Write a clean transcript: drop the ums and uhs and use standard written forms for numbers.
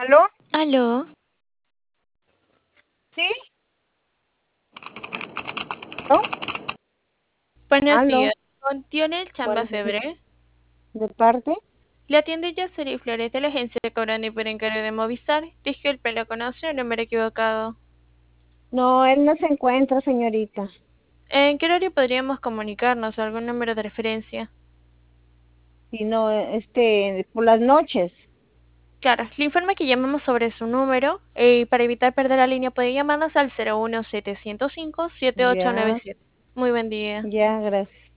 ¿Aló? Aló, ¿Sí? ¿No? buenos ¿Aló? días. Con Tionel Chamba Buenos días. Febre. ¿De parte? Le atiende Yaceli Flores de la agencia de Cobrando y por encargo de Movistar. Disculpe, lo conoce el número equivocado. No, él no se encuentra, señorita. ¿En qué horario podríamos comunicarnos o algún número de referencia? Sino, por las noches. Claro, le informa que llamamos sobre su número y para evitar perder la línea puede llamarnos al 01705 7897. Ya, Muy buen día. ya, gracias.